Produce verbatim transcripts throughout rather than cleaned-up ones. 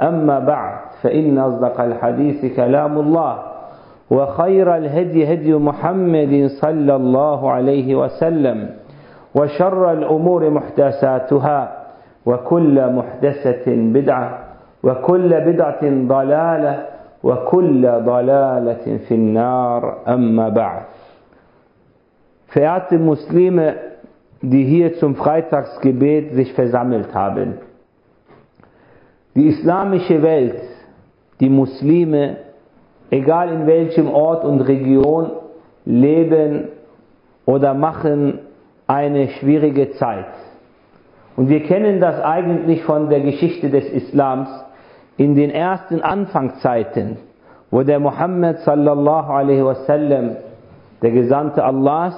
أما بعد فإن أصدق الحديث كلام الله وخير الهدي هدي محمد صلى الله عليه وسلم وشر الأمور محدثاتها وكل محدثة بدعة وكل بدعة ضلالة وكل ضلالة في النار أما بعد. Verehrte Muslime, die hier zum Freitagsgebet sich versammelt haben. Die islamische Welt, die Muslime, egal in welchem Ort und Region, leben oder machen eine schwierige Zeit. Und wir kennen das eigentlich von der Geschichte des Islams in den ersten Anfangszeiten, wo der Muhammad sallallahu alaihi wasallam, der Gesandte Allahs,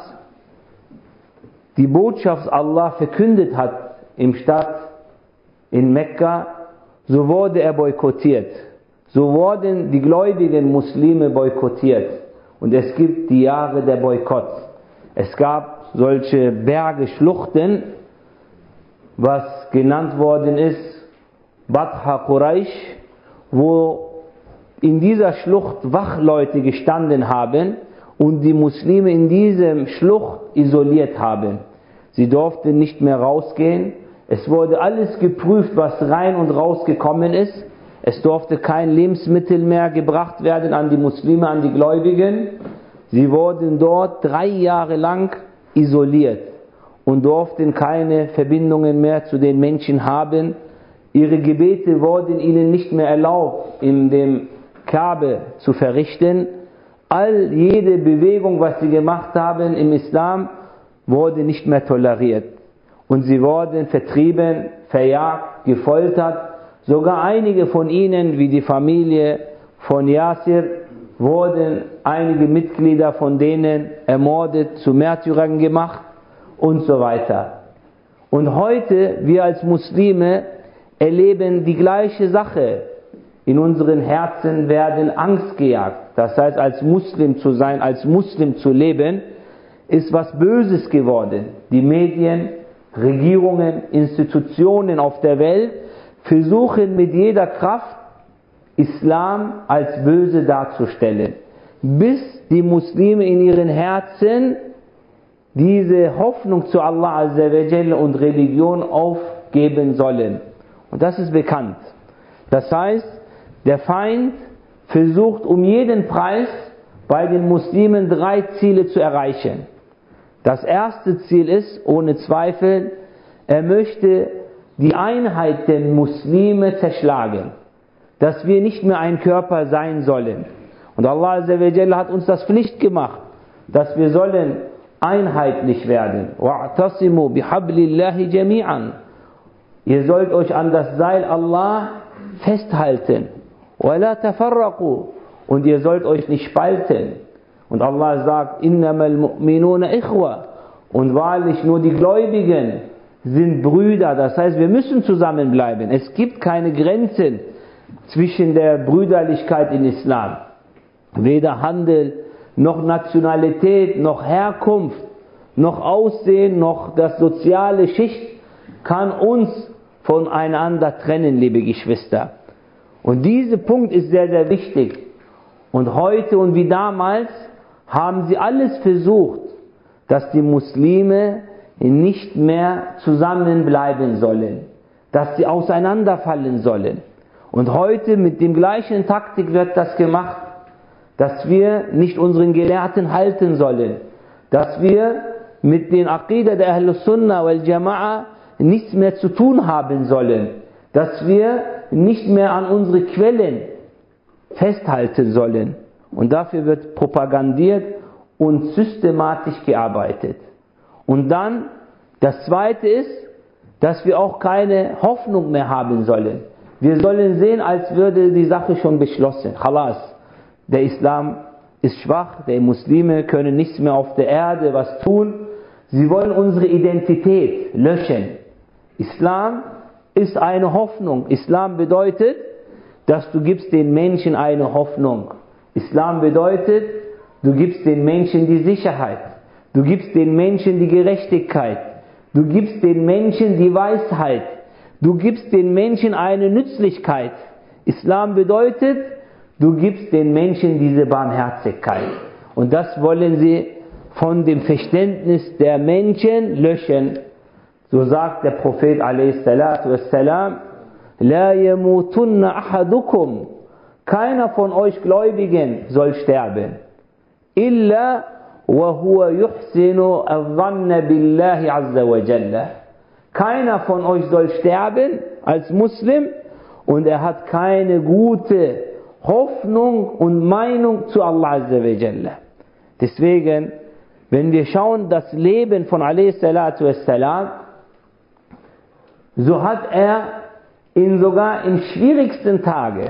die Botschaft Allah verkündet hat im Stadt in Mekka, so wurde er boykottiert. So wurden die gläubigen Muslime boykottiert. Und es gibt die Jahre der Boykott. Es gab solche Berge, Schluchten, was genannt worden ist Batha Quraysh, wo in dieser Schlucht Wachleute gestanden haben und die Muslime in diesem Schlucht isoliert haben. Sie durften nicht mehr rausgehen. Es wurde alles geprüft, was rein und rausgekommen ist. Es durfte kein Lebensmittel mehr gebracht werden an die Muslime, an die Gläubigen. Sie wurden dort drei Jahre lang isoliert und durften keine Verbindungen mehr zu den Menschen haben. Ihre Gebete wurden ihnen nicht mehr erlaubt, in dem Kabe zu verrichten. All jede Bewegung, was sie gemacht haben im Islam, wurde nicht mehr toleriert. Und sie wurden vertrieben, verjagt, gefoltert. Sogar einige von ihnen, wie die Familie von Yasir, wurden einige Mitglieder von denen ermordet, zu Märtyrern gemacht und so weiter. Und heute, wir als Muslime, erleben die gleiche Sache. In unseren Herzen werden Angst gejagt. Das heißt, als Muslim zu sein, als Muslim zu leben, ist was Böses geworden. Die Medien, Regierungen, Institutionen auf der Welt versuchen mit jeder Kraft, Islam als böse darzustellen, bis die Muslime in ihren Herzen diese Hoffnung zu Allah Azza wa Jalla und Religion aufgeben sollen. Und das ist bekannt. Das heißt, der Feind versucht um jeden Preis bei den Muslimen drei Ziele zu erreichen. Das erste Ziel ist, ohne Zweifel, er möchte die Einheit der Muslime zerschlagen. Dass wir nicht mehr ein Körper sein sollen. Und Allah Azza wa Jalla hat uns das Pflicht gemacht, dass wir sollen einheitlich werden. وَاعْتَصِمُوا بِحَبْلِ اللَّهِ جَمِيعًا. Ihr sollt euch an das Seil Allah festhalten. وَلَا تَفَرَّقُوا. Und ihr sollt euch nicht spalten. Und Allah sagt, إِنَّمَا الْمُؤْمِنُونَ إِخْوَةً. Und wahrlich nur die Gläubigen sind Brüder. Das heißt, wir müssen zusammenbleiben. Es gibt keine Grenzen zwischen der Brüderlichkeit in Islam. Weder Handel, noch Nationalität, noch Herkunft, noch Aussehen, noch das soziale Schicht kann uns voneinander trennen, liebe Geschwister. Und dieser Punkt ist sehr, sehr wichtig. Und heute und wie damals haben sie alles versucht, dass die Muslime nicht mehr zusammenbleiben sollen, dass sie auseinanderfallen sollen. Und heute mit dem gleichen Taktik wird das gemacht, dass wir nicht unseren Gelehrten halten sollen, dass wir mit den Aqidah der Ahlus Sunnah wal Jama'a nichts mehr zu tun haben sollen, dass wir nicht mehr an unsere Quellen festhalten sollen. Und dafür wird propagandiert und systematisch gearbeitet. Und dann, das zweite ist, dass wir auch keine Hoffnung mehr haben sollen. Wir sollen sehen, als würde die Sache schon beschlossen. Khalas, der Islam ist schwach, die Muslime können nichts mehr auf der Erde was tun. Sie wollen unsere Identität löschen. Islam ist eine Hoffnung. Islam bedeutet, dass du gibst den Menschen eine Hoffnung. Islam bedeutet, du gibst den Menschen die Sicherheit. Du gibst den Menschen die Gerechtigkeit. Du gibst den Menschen die Weisheit. Du gibst den Menschen eine Nützlichkeit Islam bedeutet, du gibst den Menschen diese Barmherzigkeit. Und das wollen sie von dem Verständnis der Menschen löschen. So sagt der Prophet alaihi salatu wassalam, La yamutunna ahadukum, keiner von euch Gläubigen soll sterben. Illa wa huwa yuhsinu al-dhanna billahi azza wa jalla. Keiner von euch soll sterben als Muslim und er hat keine gute Hoffnung und Meinung zu Allah azza wa jalla. Deswegen, wenn wir schauen, das Leben von alaihi salatu wassalam, so hat er in sogar in schwierigsten Tage,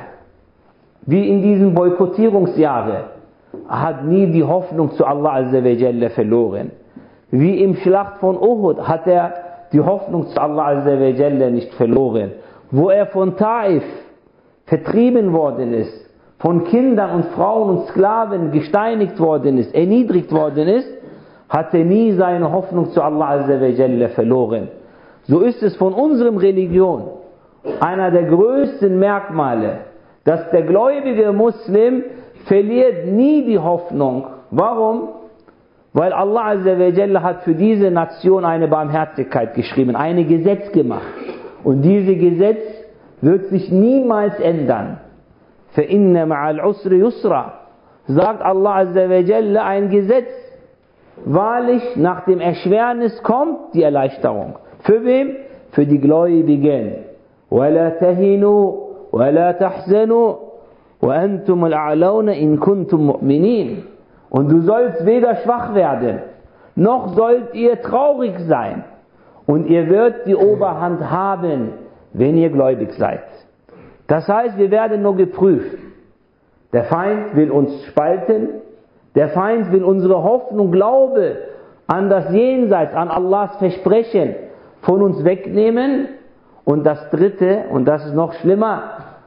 wie in diesen Boykottierungsjahren, hat nie die Hoffnung zu Allah azza wa jalla verloren. Wie im Schlacht von Uhud hat er die Hoffnung zu Allah azza wa jalla nicht verloren. Wo er von Taif vertrieben worden ist, von Kindern und Frauen und Sklaven gesteinigt worden ist, erniedrigt worden ist, hat er nie seine Hoffnung zu Allah azza wa jalla verloren. So ist es von unserem Religion einer der größten Merkmale, dass der gläubige Muslim verliert nie die Hoffnung. Warum? Weil Allah azza wa jalla hat für diese Nation eine Barmherzigkeit geschrieben, ein Gesetz gemacht. Und dieses Gesetz wird sich niemals ändern. فَإِنَّ مَعَ الْعُسْرِ يُسْرًا, sagt Allah azza wa jalla, ein Gesetz. Wahrlich, nach dem Erschwernis kommt die Erleichterung. Für wem? Für die Gläubigen. وَلَا تَهِنُوا وَلَا تَحْزَنُوا وَأَنْتُمُ الْأَعْلَوْنَ إِن كُنْتُم مُؤْمِنِينَ. Und du sollst weder schwach werden, noch sollt ihr traurig sein. Und ihr werdet die Oberhand haben, wenn ihr gläubig seid. Das heißt, wir werden nur geprüft. Der Feind will uns spalten. Der Feind will unsere Hoffnung, Glaube an das Jenseits, an Allahs Versprechen von uns wegnehmen. Und das Dritte, und das ist noch schlimmer,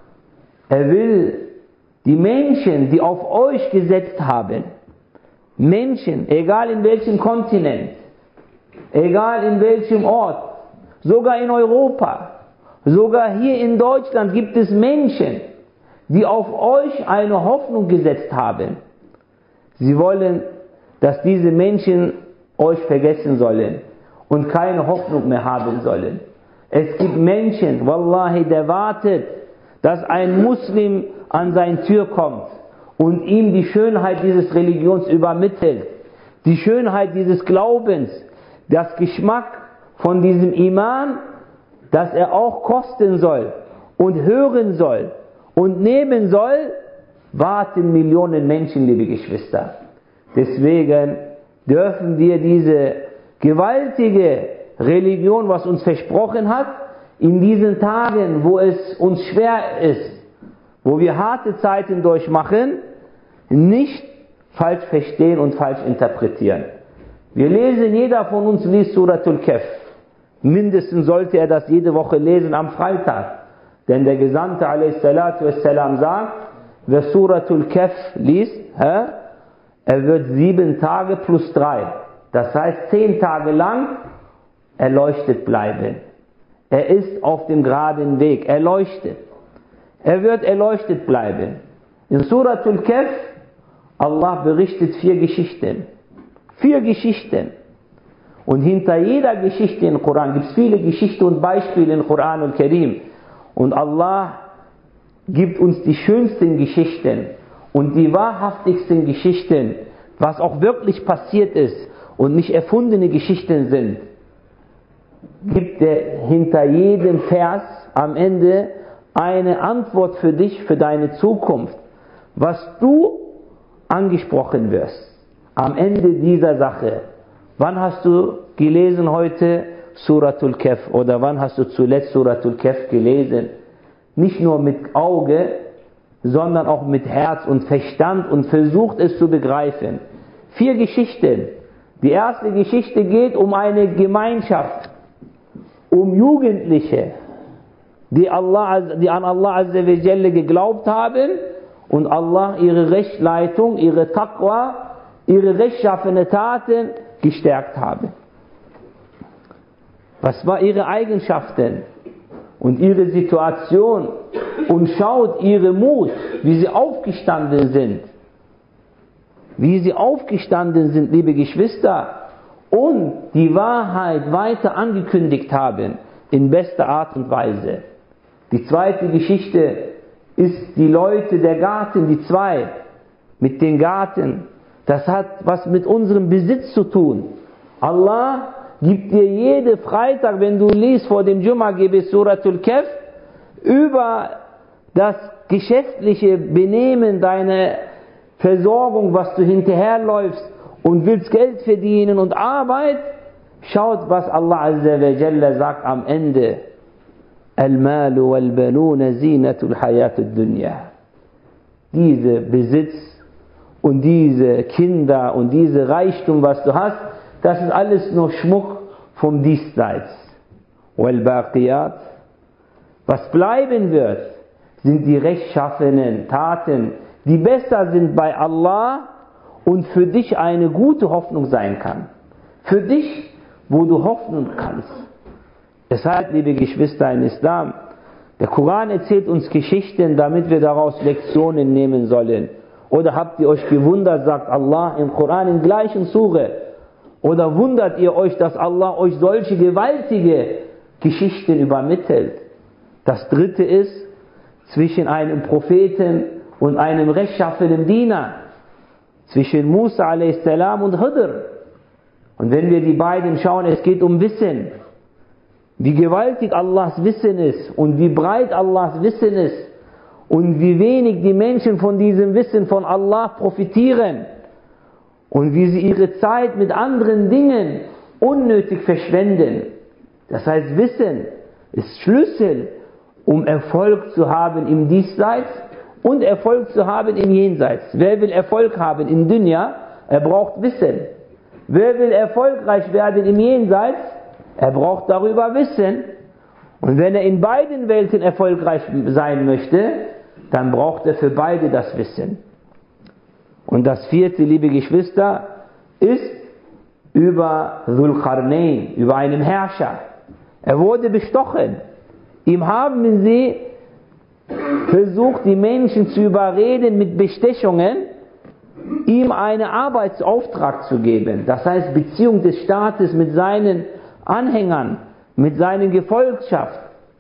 er will die Menschen, die auf euch gesetzt haben, Menschen, egal in welchem Kontinent, egal in welchem Ort, sogar in Europa, sogar hier in Deutschland gibt es Menschen, die auf euch eine Hoffnung gesetzt haben. Sie wollen, dass diese Menschen euch vergessen sollen und keine Hoffnung mehr haben sollen. Es gibt Menschen, Wallahi, der wartet, dass ein Muslim an seine Tür kommt und ihm die Schönheit dieses Religions übermittelt, die Schönheit dieses Glaubens, das Geschmack von diesem Iman, dass er auch kosten soll und hören soll und nehmen soll, warten Millionen Menschen, liebe Geschwister. Deswegen dürfen wir diese gewaltige Religion, was uns versprochen hat, in diesen Tagen, wo es uns schwer ist, wo wir harte Zeiten durchmachen, nicht falsch verstehen und falsch interpretieren. Wir lesen, jeder von uns liest Suratul Kahf. Mindestens sollte er das jede Woche lesen am Freitag. Denn der Gesandte alaihi salatu wassalam sagt, wer Suratul Kahf liest, hä, er wird sieben Tage plus drei. Das heißt, zehn Tage lang erleuchtet bleiben. Er ist auf dem geraden Weg, erleuchtet. Er wird erleuchtet bleiben. In Suratul Kahf, Allah berichtet vier Geschichten. Vier Geschichten. Und hinter jeder Geschichte im Koran gibt es viele Geschichten und Beispiele im Koran und Karim. Und Allah gibt uns die schönsten Geschichten und die wahrhaftigsten Geschichten, was auch wirklich passiert ist und nicht erfundene Geschichten sind. Gibt er hinter jedem Vers am Ende eine Antwort für dich, für deine Zukunft, was du angesprochen wirst am Ende dieser Sache. Wann hast du gelesen heute Suratul Kahf oder wann hast du zuletzt Suratul Kahf gelesen? Nicht nur mit Auge, sondern auch mit Herz und Verstand und versucht es zu begreifen. Vier Geschichten. Die erste Geschichte geht um eine Gemeinschaft, um Jugendliche, die, Allah, die an Allah azza wa jalla geglaubt haben und Allah ihre Rechtsleitung, ihre Taqwa, ihre rechtschaffene Taten gestärkt haben. Was war ihre Eigenschaften? und ihre Situation und schaut ihre Mut, wie sie aufgestanden sind. Wie sie aufgestanden sind, liebe Geschwister, und die Wahrheit weiter angekündigt haben, in bester Art und Weise. Die zweite Geschichte ist die Leute der Garten, die zwei, mit den Garten. Das hat was mit unserem Besitz zu tun. Allah gibt dir jede Freitag, wenn du liest vor dem Jum'a-Gebet Suratul Kahf, über das geschäftliche Benehmen, deine Versorgung, was du hinterherläufst und willst Geld verdienen und Arbeit. Schaut, was Allah Azza wa Jalla sagt am Ende. Al-Malu wal-Banuna zinatul Hayatud Dunya. Diese Besitz und diese Kinder und diese Reichtum, was du hast, das ist alles nur Schmuck vom Diesseits. Wal-Baqiyat. Was bleiben wird, sind die rechtschaffenen Taten, die besser sind bei Allah und für dich eine gute Hoffnung sein kann. Für dich, wo du hoffen kannst. Deshalb, liebe Geschwister im Islam, der Koran erzählt uns Geschichten, damit wir daraus Lektionen nehmen sollen. Oder habt ihr euch gewundert, sagt Allah im Koran in gleichen Sure. Oder wundert ihr euch, dass Allah euch solche gewaltige Geschichten übermittelt. Das dritte ist, zwischen einem Propheten und einem rechtschaffenen Diener. Zwischen Musa a s. und Hudr. Und wenn wir die beiden schauen, es geht um Wissen. Wie gewaltig Allahs Wissen ist und wie breit Allahs Wissen ist und wie wenig die Menschen von diesem Wissen von Allah profitieren und wie sie ihre Zeit mit anderen Dingen unnötig verschwenden. Das heißt, Wissen ist Schlüssel, um Erfolg zu haben im Diesseits und Erfolg zu haben im Jenseits. Wer will Erfolg haben in Dunya? Er braucht Wissen. Wer will erfolgreich werden im Jenseits? Er braucht darüber Wissen. Und wenn er in beiden Welten erfolgreich sein möchte, dann braucht er für beide das Wissen. Und das vierte, liebe Geschwister, ist über Dhul Qarnayn, über einen Herrscher. Er wurde bestochen. Ihm haben sie versucht, die Menschen zu überreden mit Bestechungen, ihm einen Arbeitsauftrag zu geben. Das heißt, Beziehung des Staates mit seinen Anhängern, mit seiner Gefolgschaft.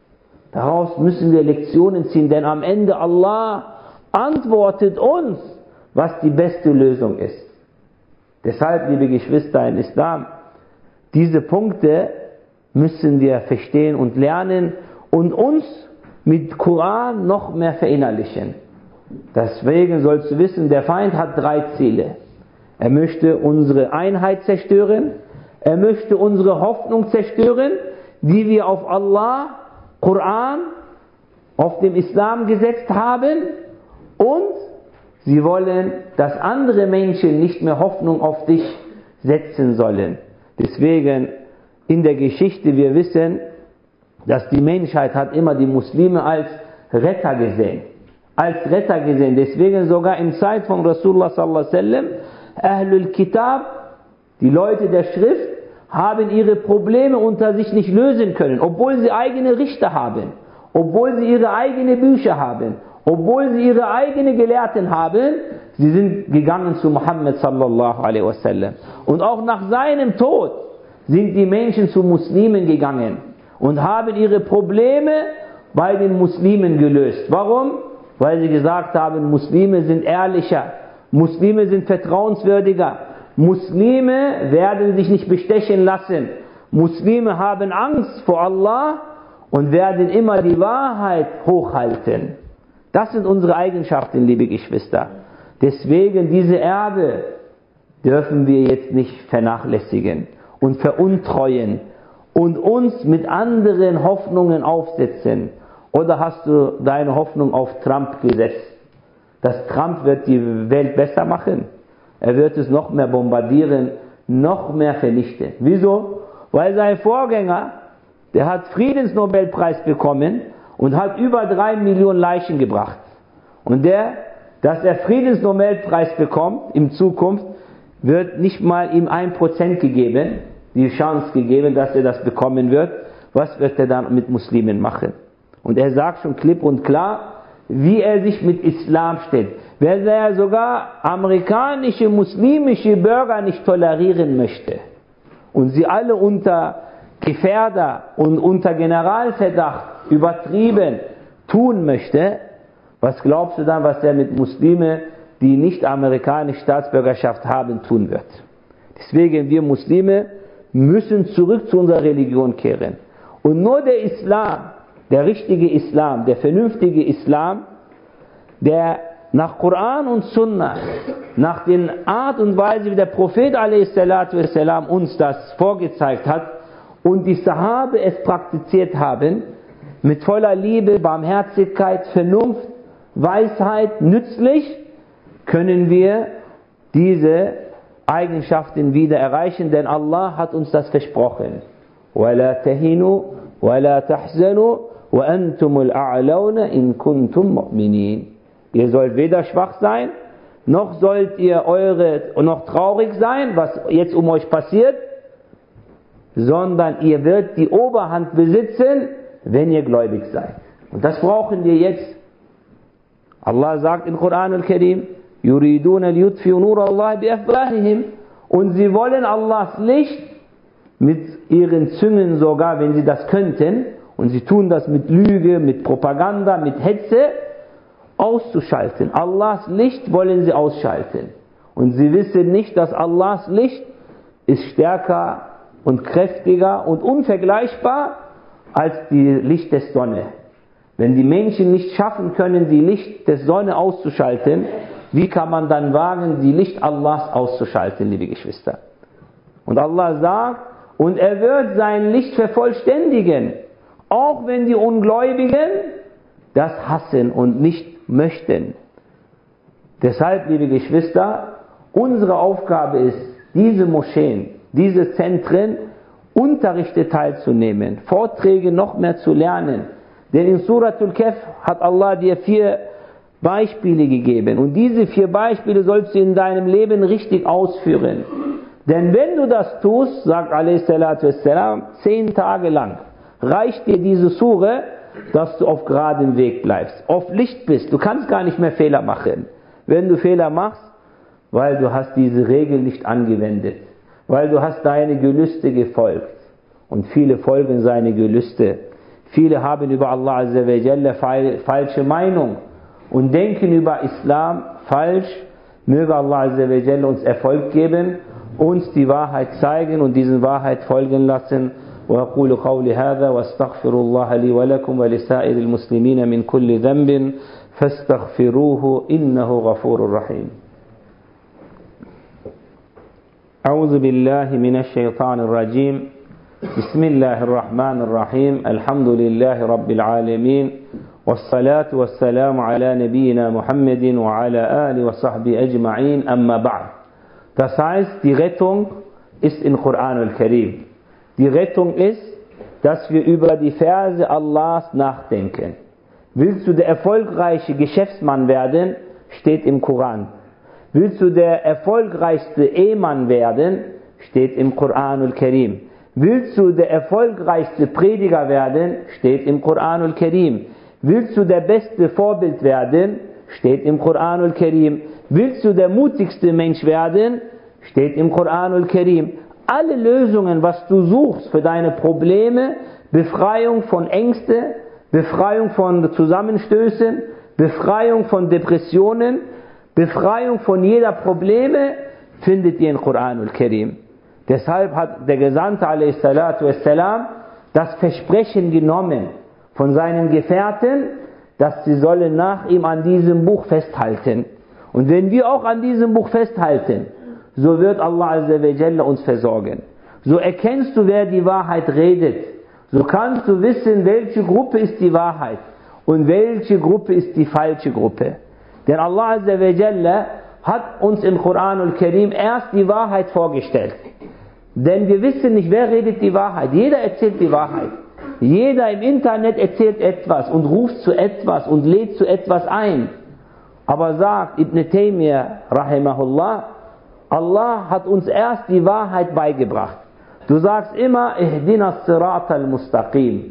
Daraus müssen wir Lektionen ziehen, denn am Ende Allah antwortet uns, was die beste Lösung ist. Deshalb, liebe Geschwister im Islam, diese Punkte müssen wir verstehen und lernen und uns mit Koran noch mehr verinnerlichen. Deswegen sollst du wissen, der Feind hat drei Ziele. Er möchte unsere Einheit zerstören, er möchte unsere Hoffnung zerstören, die wir auf Allah, Koran, auf dem Islam gesetzt haben, und sie wollen, dass andere Menschen nicht mehr Hoffnung auf dich setzen sollen. Deswegen in der Geschichte, wir wissen, dass die Menschheit hat immer die Muslime als Retter gesehen. Als Retter gesehen. Deswegen sogar in Zeit von Rasulullah sallallahu alaihi wasallam, Ahlul Kitab, die Leute der Schrift, haben ihre Probleme unter sich nicht lösen können, obwohl sie eigene Richter haben, obwohl sie ihre eigenen Bücher haben, obwohl sie ihre eigenen Gelehrten haben. Sie sind gegangen zu Muhammad sallallahu alaihi wasallam. Und auch nach seinem Tod sind die Menschen zu Muslimen gegangen und haben ihre Probleme bei den Muslimen gelöst. Warum? Weil sie gesagt haben, Muslime sind ehrlicher, Muslime sind vertrauenswürdiger, Muslime werden sich nicht bestechen lassen, Muslime haben Angst vor Allah und werden immer die Wahrheit hochhalten. Das sind unsere Eigenschaften, liebe Geschwister. Deswegen diese Erbe dürfen wir jetzt nicht vernachlässigen und veruntreuen und uns mit anderen Hoffnungen aufsetzen. Oder hast du deine Hoffnung auf Trump gesetzt? Dass Trump wird die Welt besser machen? Er wird es noch mehr bombardieren, noch mehr vernichten. Wieso? Weil sein Vorgänger, der hat Friedensnobelpreis bekommen und hat über drei Millionen Leichen gebracht. Und der, dass er Friedensnobelpreis bekommt in Zukunft, wird nicht mal ihm ein Prozent gegeben, die Chance gegeben, dass er das bekommen wird. Was wird er dann mit Muslimen machen? Und er sagt schon klipp und klar, wie er sich mit Islam steht. Wenn er sogar amerikanische, muslimische Bürger nicht tolerieren möchte und sie alle unter Gefährder und unter Generalverdacht übertrieben tun möchte, was glaubst du dann, was er mit Muslimen, die nicht amerikanische Staatsbürgerschaft haben, tun wird? Deswegen, wir Muslime müssen zurück zu unserer Religion kehren. Und nur der Islam, der richtige Islam, der vernünftige Islam, der nach Koran und Sunna, nach der Art und Weise, wie der Prophet a s. uns das vorgezeigt hat und die Sahabe es praktiziert haben, mit voller Liebe, Barmherzigkeit, Vernunft, Weisheit, nützlich, können wir diese Eigenschaften wieder erreichen, denn Allah hat uns das versprochen. وَلَا تَهِنُوا وَلَا تَحْزَنُوا وَأَنْتُمُ الْأَعْلَوْنَ إِن كُنْتُمْ مُؤْمِنِينَ. Ihr sollt weder schwach sein, noch sollt ihr eure, noch traurig sein, was jetzt um euch passiert, sondern ihr werdet die Oberhand besitzen, wenn ihr gläubig seid. Und das brauchen wir jetzt. Allah sagt im Koran al-Karim, يُرِيدُونَ لِيُطْفِئُوا نُورَ اللَّهِ بِأَفْوَاهِهِمْ, und sie wollen Allahs Licht mit ihren Zungen sogar, wenn sie das könnten, und sie tun das mit Lüge, mit Propaganda, mit Hetze, auszuschalten. Allahs Licht wollen sie ausschalten. Und sie wissen nicht, dass Allahs Licht ist stärker und kräftiger und unvergleichbar als die Licht der Sonne. Wenn die Menschen nicht schaffen können, die Licht der Sonne auszuschalten, wie kann man dann wagen, die Licht Allahs auszuschalten, liebe Geschwister? Und Allah sagt, und er wird sein Licht vervollständigen, auch wenn die Ungläubigen das hassen und nicht möchten. Deshalb, liebe Geschwister, unsere Aufgabe ist, diese Moscheen, diese Zentren, Unterrichte teilzunehmen, Vorträge noch mehr zu lernen. Denn in Suratul Kahf hat Allah dir vier Beispiele gegeben. Und diese vier Beispiele sollst du in deinem Leben richtig ausführen. Denn wenn du das tust, sagt a s. zehn Tage lang, reicht dir diese Sure, dass du auf geradem Weg bleibst, auf Licht bist. Du kannst gar nicht mehr Fehler machen. Wenn du Fehler machst, weil du hast diese Regel nicht angewendet, weil du hast deine Gelüste gefolgt. Und viele folgen seine Gelüste. Viele haben über Allah Azza wa Jalla falsche Meinung und denken über Islam falsch. Möge Allah Azza wa Jalla uns Erfolg geben, uns die Wahrheit zeigen und diesen Wahrheit folgen lassen. وأقول قولي هذا وأستغفر الله لي ولكم ولسائر المسلمين من كل ذنب فاستغفروه إنه غفور رحيم. أعوذ بالله من الشيطان الرجيم. بسم الله الرحمن الرحيم. الحمد لله رب العالمين والصلاة والسلام على نبينا محمد وعلى آله وصحبه أجمعين. أما بعد. Das heißt, die Rettung ist im Koran al-Karim. Die Rettung ist, dass wir über die Verse Allahs nachdenken. Willst du der erfolgreiche Geschäftsmann werden? Steht im Koran. Willst du der erfolgreichste Ehemann werden? Steht im Koran al-Karim. Willst du der erfolgreichste Prediger werden? Steht im Koran al-Karim. Willst du der beste Vorbild werden? Steht im Koran al-Karim. Willst du der mutigste Mensch werden? Steht im Koran al-Karim. Alle Lösungen, was du suchst für deine Probleme, Befreiung von Ängsten, Befreiung von Zusammenstößen, Befreiung von Depressionen, Befreiung von jeder Probleme, findet ihr im Koran al-Karim. Deshalb hat der Gesandte a s. das Versprechen genommen von seinen Gefährten, dass sie sollen nach ihm an diesem Buch festhalten. Und wenn wir auch an diesem Buch festhalten, so wird Allah Azza wa Jalla uns versorgen. So erkennst du, wer die Wahrheit redet. So kannst du wissen, welche Gruppe ist die Wahrheit und welche Gruppe ist die falsche Gruppe. Denn Allah Azza wa Jalla hat uns im Koran al-Karim erst die Wahrheit vorgestellt. Denn wir wissen nicht, wer redet die Wahrheit. Jeder erzählt die Wahrheit. Jeder im Internet erzählt etwas und ruft zu etwas und lädt zu etwas ein. Aber sagt Ibn Taymiyyah rahimahullah, Allah hat uns erst die Wahrheit beigebracht. Du sagst immer, Ihdina as-Sirat al-Mustaqim.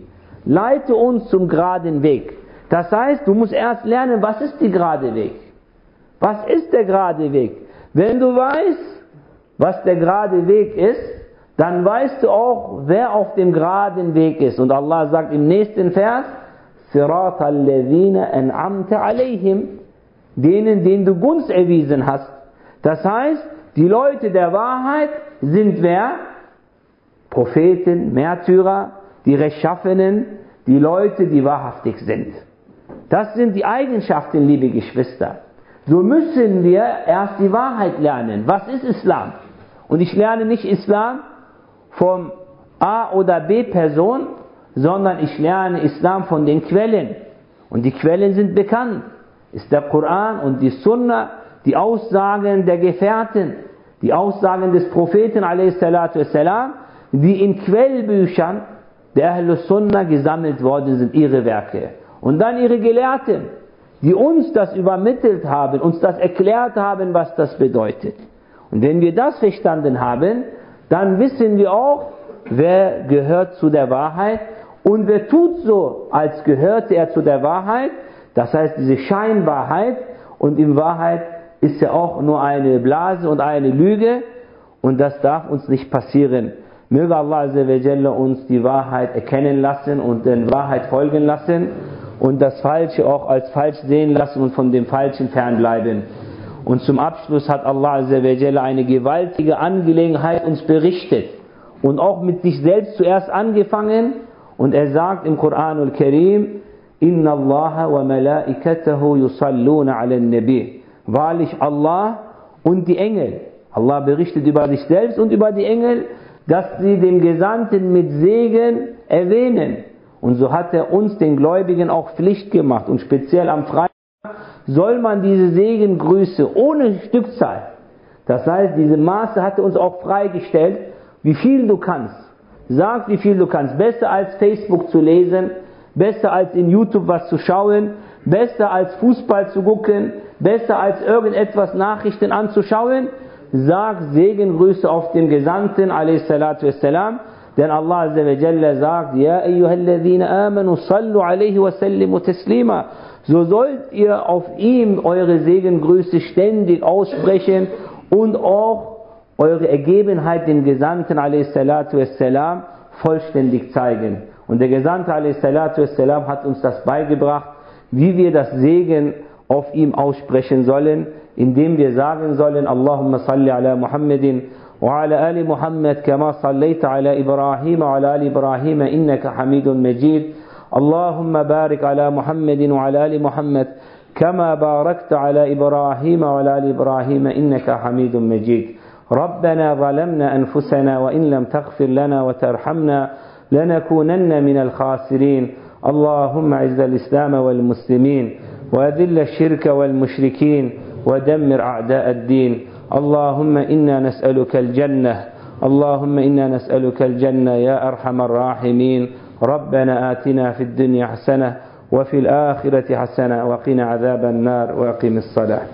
leite uns zum geraden Weg. Das heißt, du musst erst lernen, was ist der gerade Weg? Was ist der gerade Weg? Wenn du weißt, was der gerade Weg ist, dann weißt du auch, wer auf dem geraden Weg ist. Und Allah sagt im nächsten Vers, صِرَاطَ الَّذِينَ أَنْعَمْتَ عَلَيْهِمْ, denen, denen du Gunst erwiesen hast. Das heißt, die Leute der Wahrheit sind wer? Propheten, Märtyrer, die Rechtschaffenen, die Leute, die wahrhaftig sind. Das sind die Eigenschaften, liebe Geschwister. So müssen wir erst die Wahrheit lernen. Was ist Islam? Und ich lerne nicht Islam vom A- oder B-Person, sondern ich lerne Islam von den Quellen. Und die Quellen sind bekannt. Ist der Koran und die Sunna, die Aussagen der Gefährten, die Aussagen des Propheten a s, die in Quellbüchern der Ahlus Sunna gesammelt worden sind, ihre Werke. Und dann ihre Gelehrten, die uns das übermittelt haben, uns das erklärt haben, was das bedeutet. Und wenn wir das verstanden haben, dann wissen wir auch, wer gehört zu der Wahrheit und wer tut so, als gehörte er zu der Wahrheit. Das heißt, diese Scheinwahrheit, und in Wahrheit ist ja auch nur eine Blase und eine Lüge, und das darf uns nicht passieren. Möge Allah Azza wa Jalla uns die Wahrheit erkennen lassen und der Wahrheit folgen lassen und das Falsche auch als falsch sehen lassen und von dem Falschen fernbleiben. Und zum Abschluss hat Allah Azza wa Jalla eine gewaltige Angelegenheit uns berichtet und auch mit sich selbst zuerst angefangen, und er sagt im Koran al-Karim, Inna Allaha wa malaikatahu yusalluna ala nabi. Wahrlich Allah und die Engel. Allah berichtet über sich selbst und über die Engel, dass sie den Gesandten mit Segen erwähnen. Und so hat er uns, den Gläubigen, auch Pflicht gemacht. Und speziell am Freitag soll man diese Segengrüße ohne Stückzahl, das heißt, diese Maße hat er uns auch freigestellt, wie viel du kannst. Sag, wie viel du kannst. Besser als Facebook zu lesen, besser als in YouTube was zu schauen, besser als Fußball zu gucken, besser als irgendetwas Nachrichten anzuschauen. Sag Segengrüße auf den Gesandten, a s. Denn Allah Azza wa Jalla sagt, Ja ayyuhalladhina amanu sallu alayhi wa sallimu taslima. So sollt ihr auf ihm eure Segengrüße ständig aussprechen und auch eure Ergebenheit dem Gesandten a s. vollständig zeigen. Und der Gesandte a s. hat uns das beigebracht, wie wir das Segen auf ihm aussprechen sollen, indem wir sagen sollen, Allahumma salli ala Muhammadin wa ala ali Muhammad kama sallaita ala Ibrahim wa ala ali Ibrahim innaka Hamidun Majid. Allahumma barik ala Muhammadin wa ala ali Muhammad kama barakta ala Ibrahim wa ala ali Ibrahim innaka Hamidun Majid. ربنا ظلمنا أنفسنا وإن لم تغفر لنا وترحمنا لنكونن من الخاسرين. اللهم أعز الإسلام والمسلمين وأذل الشرك والمشركين ودمر أعداء الدين. اللهم إنا نسألك الجنة اللهم إنا نسألك الجنة يا أرحم الراحمين. ربنا آتنا في الدنيا حسنة وفي الآخرة حسنة وقنا عذاب النار وأقم الصلاة.